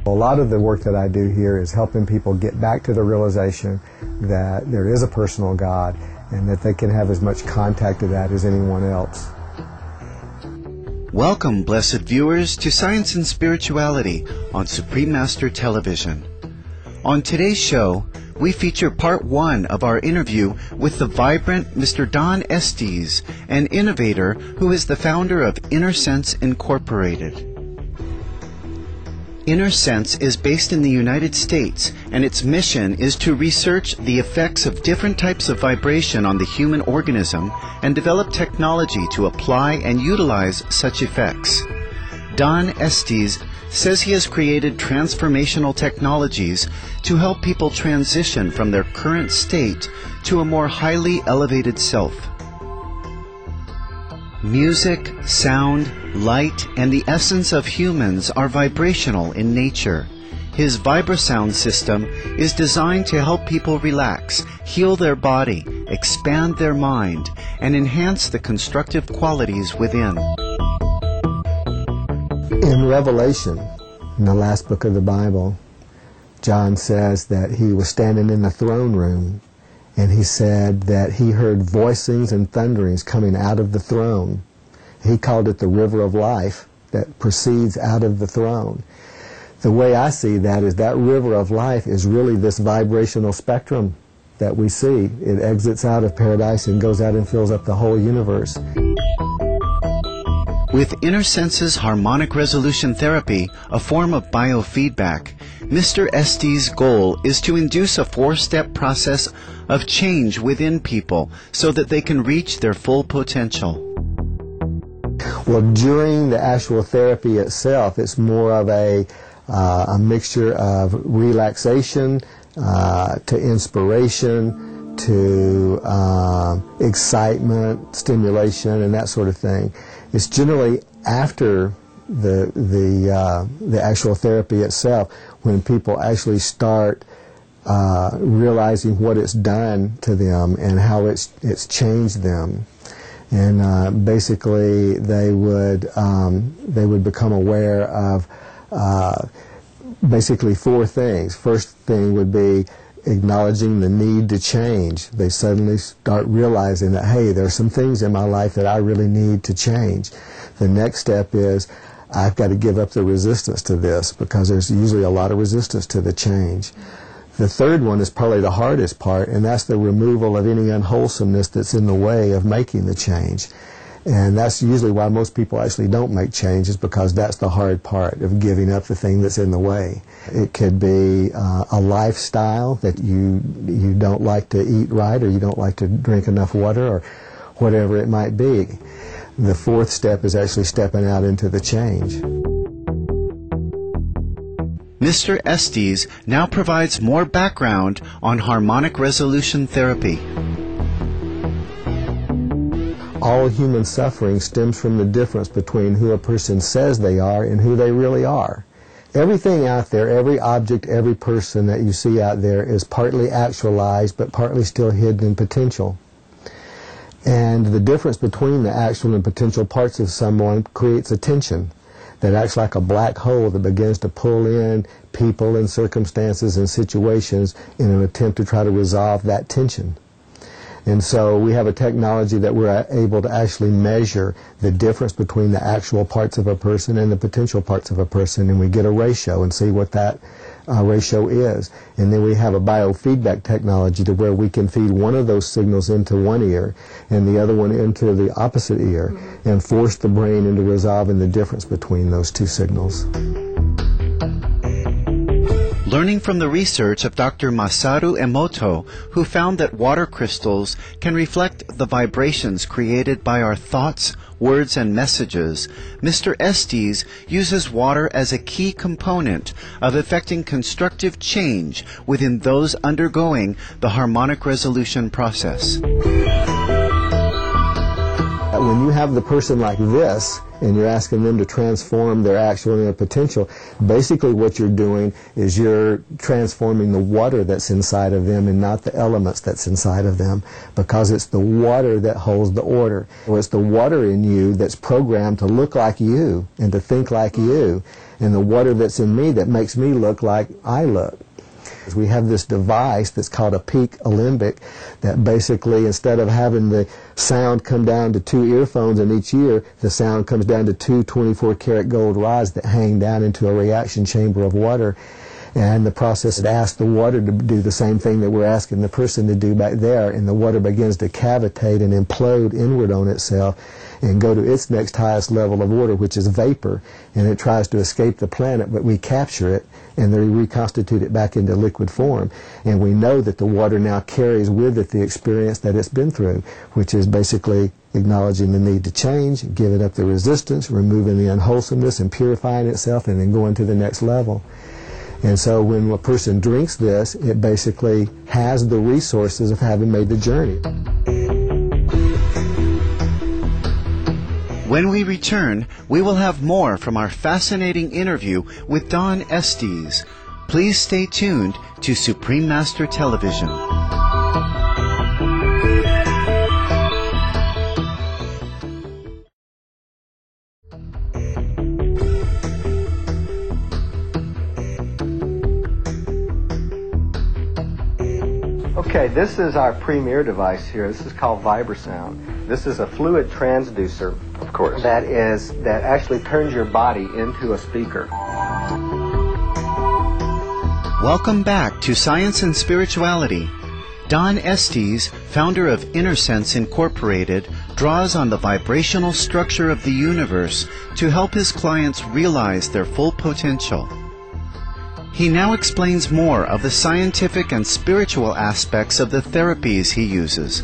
A lot of the work that I do here is helping people get back to the realization that there is a personal God and that they can have as much contact to that as anyone else. Welcome, blessed viewers, to Science and Spirituality on Supreme Master Television. On today's show, we feature part 1 of our interview with the vibrant Mr. Don Estes, an innovator who is the founder of Inner Sense Incorporated. Inner Sense is based in the United States, and its mission is to research the effects of different types of vibration on the human organism and develop technology to apply and utilize such effects. Don Estes says he has created transformational technologies to help people transition from their current state to a more highly elevated self. Music, sound, light, and the essence of humans are vibrational in nature. His VibraSound system is designed to help people relax, heal their body, expand their mind, and enhance the constructive qualities within. In Revelation, in the last book of the Bible, John says that he was standing in the throne room, and he said that he heard voicings and thunderings coming out of the throne. He called it the river of life that proceeds out of the throne. The way I see that is that river of life is really this vibrational spectrum that we see. It exits out of paradise and goes out and fills up the whole universe. With Inner Sense's harmonic resolution therapy, a form of biofeedback, Mr. Estes' goal is to induce a 4-step process of change within people so that they can reach their full potential. Well, during the actual therapy itself, it's more of a mixture of relaxation to inspiration to excitement, stimulation, and that sort of thing. It's generally after the actual therapy itself when people actually start realizing what it's done to them and how it's changed them. And basically they would become aware of basically 4 things. First thing would be acknowledging the need to change. They suddenly start realizing that, hey, there are some things in my life that I really need to change. The next step is I've got to give up the resistance to this, because there's usually a lot of resistance to the change. The third one is probably the hardest part, and that's the removal of any unwholesomeness that's in the way of making the change. And that's usually why most people actually don't make change, is because that's the hard part of giving up the thing that's in the way. It could be a lifestyle that you don't like to eat right, or you don't like to drink enough water, or whatever it might be. The 4th step is actually stepping out into the change. Mr. Estes now provides more background on harmonic resolution therapy. All human suffering stems from the difference between who a person says they are and who they really are. Everything out there, every object, every person that you see out there is partly actualized but partly still hidden in potential. And the difference between the actual and potential parts of someone creates a tension that acts like a black hole that begins to pull in people and circumstances and situations in an attempt to try to resolve that tension. And so we have a technology that we're able to actually measure the difference between the actual parts of a person and the potential parts of a person, and we get a ratio and see what that ratio is. And then we have a biofeedback technology to where we can feed one of those signals into one ear and the other one into the opposite ear and force the brain into resolving the difference between those 2 signals. Learning from the research of Dr. Masaru Emoto, who found that water crystals can reflect the vibrations created by our thoughts, words, and messages, Mr. Estes uses water as a key component of effecting constructive change within those undergoing the harmonic resolution process. when you have the person like this, and you're asking them to transform their actual and their potential, basically what you're doing is you're transforming the water that's inside of them and not the elements that's inside of them, because it's the water that holds the order. Or it's the water in you that's programmed to look like you and to think like you, and the water that's in me that makes me look like I look. We have this device that's called a peak alembic that basically, instead of having the sound come down to 2 earphones in each ear, the sound comes down to 2 24-karat gold rods that hang down into a reaction chamber of water. And the process asks the water to do the same thing that we're asking the person to do back there, and the water begins to cavitate and implode inward on itself and go to its next highest level of order, which is vapor, and it tries to escape the planet, but we capture it and then reconstitute it back into liquid form. And we know that the water now carries with it the experience that it's been through, which is basically acknowledging the need to change, giving up the resistance, removing the unwholesomeness and purifying itself, and then going to the next level. And so when a person drinks this, it basically has the resources of having made the journey. When we return, we will have more from our fascinating interview with Don Estes. Please stay tuned to Supreme Master Television. Okay, this is our premier device here. This is called VibraSound. This is a fluid transducer, of course, that actually turns your body into a speaker. Welcome back to Science and Spirituality. Don Estes, founder of InnerSense Incorporated, draws on the vibrational structure of the universe to help his clients realize their full potential. He now explains more of the scientific and spiritual aspects of the therapies he uses.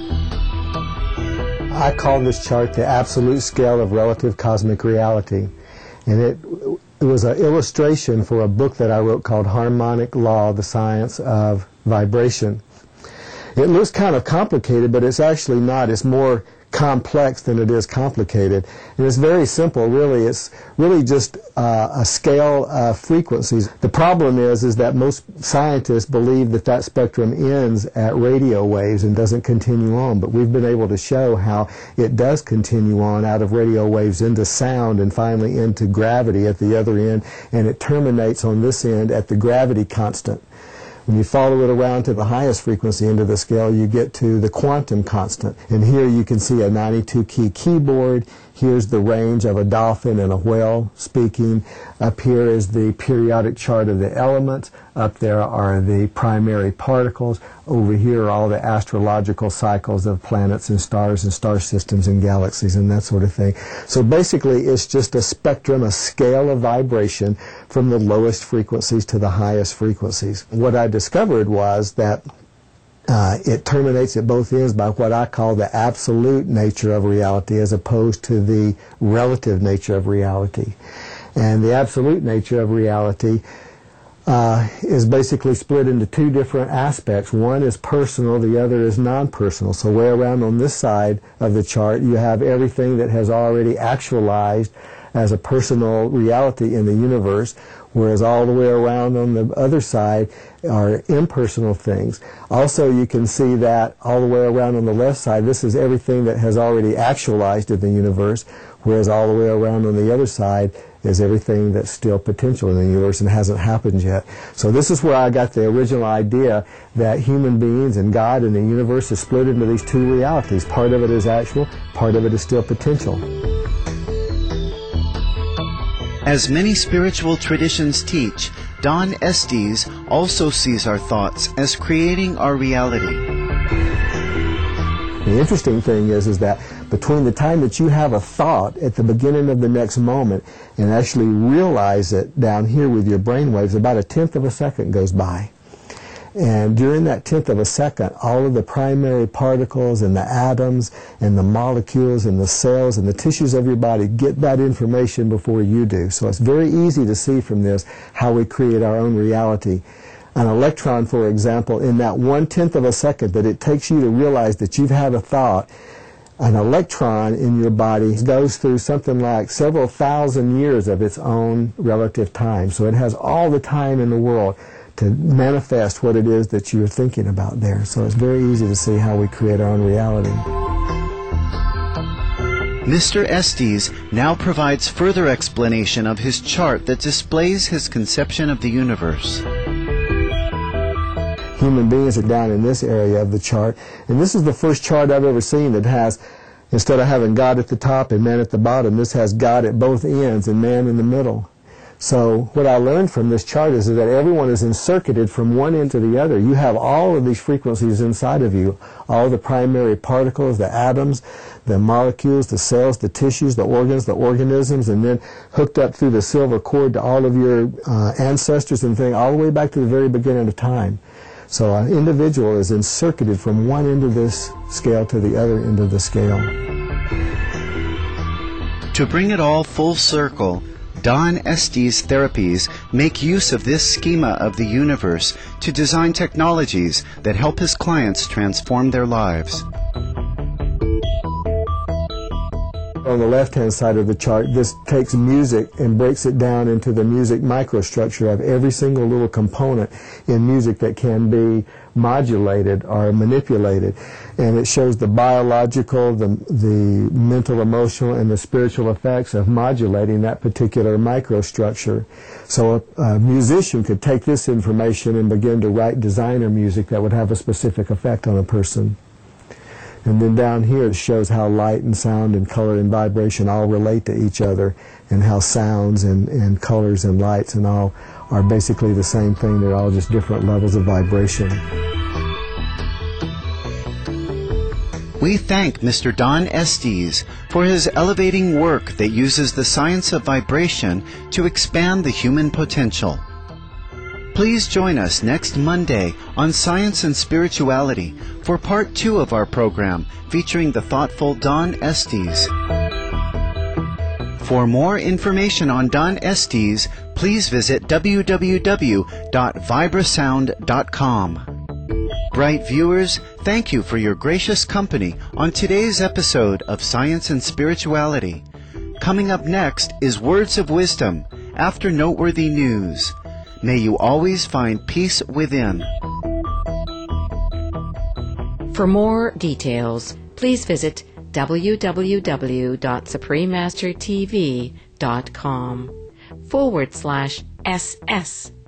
I call this chart the absolute scale of relative cosmic reality. And it was an illustration for a book that I wrote called Harmonic Law, the Science of Vibration. It looks kind of complicated, but it's actually not. It's more complex than it is complicated. And it's very simple, really. It's really just a scale of frequencies. The problem is that most scientists believe that that spectrum ends at radio waves and doesn't continue on. But we've been able to show how it does continue on out of radio waves into sound and finally into gravity at the other end. And it terminates on this end at the gravity constant. When you follow it around to the highest frequency end of the scale, you get to the quantum constant. And here you can see a 92-key keyboard. Here's the range of a dolphin and a whale speaking. Up here is the periodic chart of the elements. Up there are the primary particles. Over here are all the astrological cycles of planets and star systems and galaxies and that sort of thing. So basically it's just a spectrum, a scale of vibration from the lowest frequencies to the highest frequencies. What I discovered was that it terminates at both ends by what I call the absolute nature of reality as opposed to the relative nature of reality. And the absolute nature of reality is basically split into two different aspects. One is personal, the other is non-personal. So way around on this side of the chart, you have everything that has already actualized as a personal reality in the universe, whereas all the way around on the other side are impersonal things. Also, you can see that all the way around on the left side, this is everything that has already actualized in the universe, whereas all the way around on the other side is everything that's still potential in the universe and hasn't happened yet. So this is where I got the original idea that human beings and God and the universe is split into these two realities. Part of it is actual, part of it is still potential. As many spiritual traditions teach, Don Estes also sees our thoughts as creating our reality. The interesting thing is that between the time that you have a thought at the beginning of the next moment and actually realize it down here with your brainwaves, about 1/10 of a second goes by. And during that 1/10 of a second, all of the primary particles and the atoms and the molecules and the cells and the tissues of your body get that information before you do. So it's very easy to see from this how we create our own reality. An electron, for example, in that 1/10 of a second that it takes you to realize that you've had a thought, An electron in your body goes through something like several thousand years of its own relative time. So it has all the time in the world to manifest what it is that you're thinking about there. So it's very easy to see how we create our own reality. Mr. Estes now provides further explanation of his chart that displays his conception of the universe. Human beings are down in this area of the chart, and this is the first chart I've ever seen that has, instead of having God at the top and man at the bottom, this has God at both ends and man in the middle. So what I learned from this chart is that everyone is encircuited from one end to the other. You have all of these frequencies inside of you, all the primary particles, the atoms, the molecules, the cells, the tissues, the organs, the organisms, and then hooked up through the silver cord to all of your ancestors and things, all the way back to the very beginning of time. So an individual is encircuited from one end of this scale to the other end of the scale. To bring it all full circle, Don Estes Therapies make use of this schema of the universe to design technologies that help his clients transform their lives. On the left-hand side of the chart, this takes music and breaks it down into the music microstructure of every single little component in music that can be modulated or manipulated. And it shows the biological, the mental, emotional, and the spiritual effects of modulating that particular microstructure. So a musician could take this information and begin to write designer music that would have a specific effect on a person. And then down here it shows how light and sound and color and vibration all relate to each other, and how sounds and colors and lights and all are basically the same thing. They're all just different levels of vibration. We thank Mr. Don Estes for his elevating work that uses the science of vibration to expand the human potential. Please join us next Monday on Science and Spirituality for Part 2 of our program featuring the thoughtful Don Estes. For more information on Don Estes, please visit www.vibrasound.com. Bright viewers, thank you for your gracious company on today's episode of Science and Spirituality. Coming up next is Words of Wisdom after noteworthy news. May you always find peace within. For more details, please visit www.suprememastertv.com/SS